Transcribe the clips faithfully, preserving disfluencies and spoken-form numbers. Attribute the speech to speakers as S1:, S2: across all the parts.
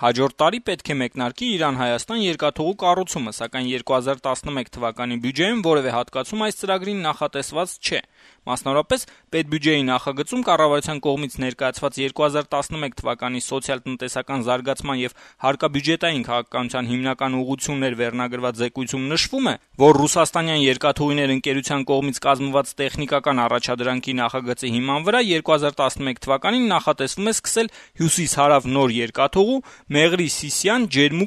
S1: հաջորդ տարի պետք է մեկնարկի Իրան-Հայաստան երկաթուղու կառուցումը, սակայն երկու հազար տասնմեկ թվականի բյուջեում որևէ հատկացում այս ծրագրին նախատեսված չէ։ Մասնավորապես, պետբյուջեի նախագծում կառավարության կողմից ներկայացված երկու հազար տասնմեկ թվականի սոցիալ-տնտեսական զարգացման եւ հարկաբյուջետային քաղաքականության հիմնական ուղղություններ վերնագրված զեկույցում նշվում է, որ Ռուսաստանյան երկաթուղիներ ընկերության կողմից կազմված տեխնիկական առաջադրանքի նախագծի հիման վրա երկու հազար տասնմեկ թվականին նախատեսվում է սկսել հյուսիս-հարավ նոր երկաթուղու Մեղրի-Սիսիան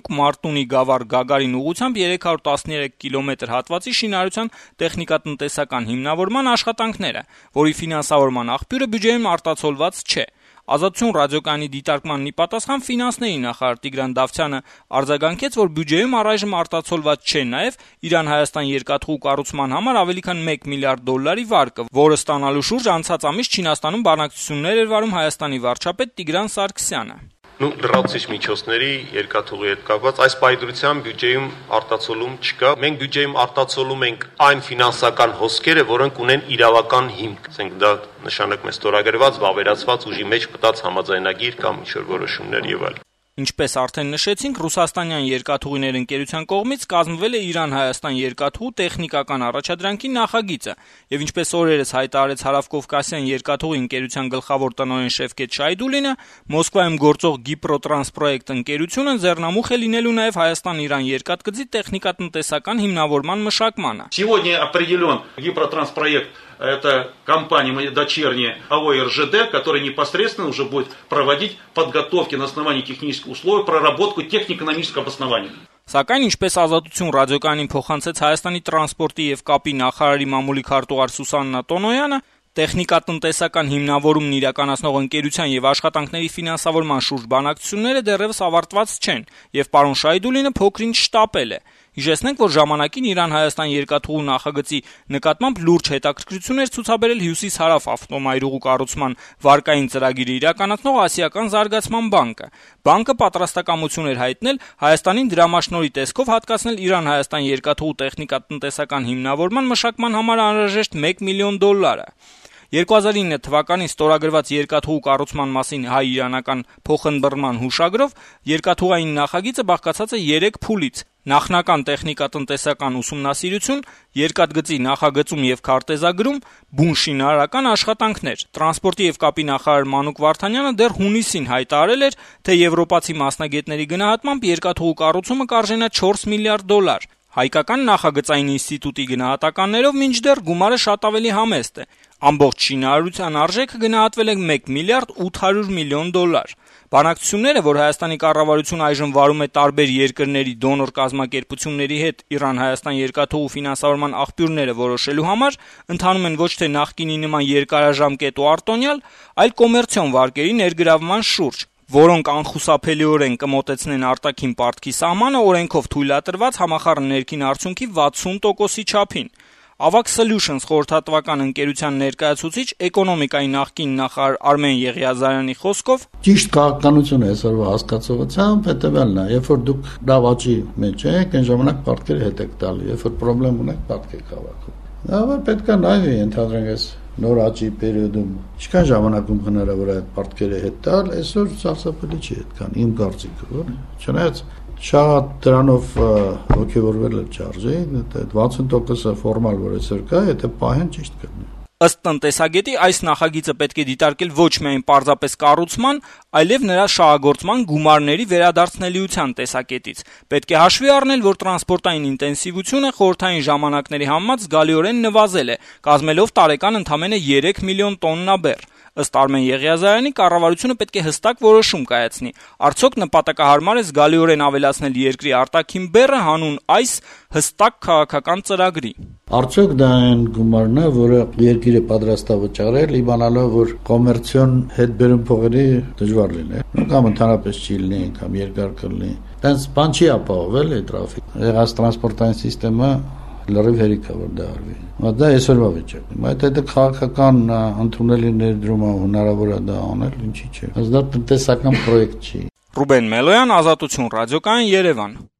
S1: Ջերմուկ-Մարտունի-Գավառ-Գագարին ուղղությամբ երեք հարյուր տասներեք կիլոմետր հատվածի շինարարության տեխնիկատնտեսական հիմնավորման աշխատանքները, որի ֆինանսավորման աղբյուրը բյուջեում արտացոլված չէ։ Ազատություն ռադիոկայանի դիտարկմանն ի պատասխան ֆինանսների նախարար Տիգրան Դավթյանը արձագանքեց, որ բյուջեում առայժմ արտացոլված չէ նաև Իրան-Հայաստան երկաթուղու կառուցման համար ավելի քան մեկ միլիարդ դոլարի վարկը, որը ստանալու շուրջ անցած ամիս Չինաստանում բանակցություններ էր վարում Հայաստանի վարչապետ Տիգրան Սարգսյանը։
S2: Ну, լրացուցիչ միջոցների երկաթուղի հետ կապված այս պայծրությամբ բյուջեում արտացոլում չկա։ Մենք բյուջեում արտացոլում ենք այն ֆինանսական հոսքերը, որոնք ունեն իրավական հիմք։ Ասենք դա նշանակում է ստորագրված, վավերացված ուժի մեջ մտած համաձայնագիր կամ ինչ-որ որոշումներ եւ այլն։
S1: Ինչպես արդեն նշեցինք, Ռուսաստանյան երկաթուղիներ ընկերության կողմից կազմվել է Իրան-Հայաստան երկաթուղու տեխնիկական առաջադրանքի նախագիծը, եւ ինչպես օրերս հայտարարեց Հարավկովկասյան երկաթուղի ընկերության գլխավոր տնօրեն Շևկետ Շայդուլինը, Մոսկվայում գործող Գիպրոտրանսպրոյեկտ ընկերությունը ձեռնամուխ է լինելու նաեւ Հայաստան-Իրան երկաթգծի տեխնիկատնտեսական հիմնավորման մշակմանը։
S3: Сегодня определен Гипротранспроект. Это компания дочерняя АО РЖД, которая непосредственно уже будет проводить подготовки на основании технических условий, проработку технико-экономического обоснования.
S1: Սակայն ինչպես Ազատություն ռադիոկայանին փոխանցեց Հայաստանի տրանսպորտի եւ կապի նախարարի մամուլի քարտուղար Սուսաննա Տոնոյանը, տեխնիկատնտեսական հիմնավորումն իրականացնող ընկերության եւ աշխատանքների ֆինանսավորման շուրջ բանակցությունները դեռևս ավարտված չեն, եւ պարոն Շայդուլինը փոքրինչ շտապել է։ Հիշեցնենք, որ ժամանակին Իրան-Հայաստան երկաթուղու նախագծի նկատմամբ լուրջ հետաքրքրություն էր ցուցաբերել հյուսիս-հարավ ավտոմայրուղու կառուցման վարկային ծրագիրը իրականացնող Ասիական զարգացման բանկը։ Բանկը պատրաստակամություն էր հայտնել Հայաստանին դրամաշնորհի տեսքով հատկացնել Իրան-Հայաստան երկաթուղու տեխնիկատնտեսական հիմնավորման մշակման համար անհրաժեշտ մեկ միլիոն դոլարը։ երկու հազար ինը թվականին ստորագրված երկաթուղու կառուցման մասին հայ-իրանական փոխընդրման հուշագրով երկաթուղային նախագիծը բաղկացած է երեք փուլից՝ նախնական տեխնիկատնտեսական ուսումնասիրություն, երկաթգծի նախագծում եւ քարտեզագրում, բուն շինարարական աշխատանքներ։ Տրանսպորտի եւ կապի նախարար Մանուկ Վարդանյանը դեռ հունիսին հայտարարել էր, թե եվրոպացի մասնագետների գնահատմամբ երկաթուղու կառուցումը կարժենա չորս միլիարդ դոլար։ Հայկական նախագծային ինստիտուտի գնահատականներով մինչդեռ գումարը շատ ավելի համեստ է։ Ամբողջ շինարարության արժեքը գնահատվել է մեկ միլիարդ ութ հարյուր միլիոն դոլար։ Բանակցությունները, որ Հայաստանի կառավարությունը այժմ վարում է տարբեր երկրների դոնոր կազմակերպությունների հետ Իրան-Հայաստան երկաթուղու ֆինանսավորման աղբյուրները որոշելու համար, ընթանում են ոչ թե նախկինի նման երկարաժամկետ ու արտոնյալ, այլ կոմերցիոն վարկերի ներգրավման շուրջ, որոնք անխուսափելիորեն կմոտեցնեն արտաքին պարտքի սահմանը օրենքով թույլատրված համախառն ներքին արդյունքի վաթսուն տոկոսի չափին։ Ավակ Solutions խորհրդատվական ընկերության ներկայացուցիչ էկոնոմիկայի նախկին նախարար Արմեն Եղիազարյանի խոսքով
S4: ճիշտ քաղաքականությունը այսօրվա հասկացողությամբ հետևյալն է, երբ որ դուք լավ աճի մեջ եք, այն ժամանակ պարտքերը հետ եք տալի, երբ որ խնդրեմ ունեք, պարտք եք հավաքում։ Դա պետք է նայվի ընդհանրենք այս նոր աճի պերիոդում ինչքան ժամանակում հնարավոր է այդ պարտքերը հետ տալ, այսօր սարսափելի չի այդքան, իմ կարծիքով, չնայած շատ դրանով ոգևորվել է չարժի, այդ վաթսուն տոկոսը ֆորմալ որ այսօր կա, եթե պահեն ճիշտ կլինի։
S1: Ըստ տնտեսագետի այս նախագիծը պետք է դիտարկել ոչ միայն պարզապես կառուցման, այլև նրա շահագործման գումարների վերադարձնելիության տեսակետից։ Պետք է հաշվի առնել, որ տրանսպորտային ինտենսիվությունը խորհրդային ժամանակների համեմատ զգալիորեն նվազել է, կազմելով տարեկան ընդամենը երեք միլիոն տոննա բեռ։ Ըստ Արմեն Եղիազարյանի, կառավարությունը պետք է հստակ որոշում կայացնի։ Արդյոք նպատակահարմար է զգալիորեն ավելացնել երկրի արտաքին բեռը հանուն այս հստակ քաղաքական ծրագրի։
S4: Արդյոք դա այն գումարն է, որը երկիրը պատրաստ է վճարել, իմանալով, որ կոմերցիոն հետբերում փողերի դժվար լինի, կամ ընդհանրապես չի լինի, կամ երկար կլինի։ Տենց բան չի ապահովել է տրաֆիկ։ Եղած տրանսպորտային համակարգը լրիվ հերիք է որ դա արվի։ Դա այսօրվա վիճակն է։ Այդ այդ քաղաքական ընդունելի ներդրումը հնարավոր է դա անել, ինչի՞ չէ։ Դա տնտեսական պրոյեկտ չի։
S1: Ռուբեն Մելոյան, Ազատություն ռադիոկայան, Երևան։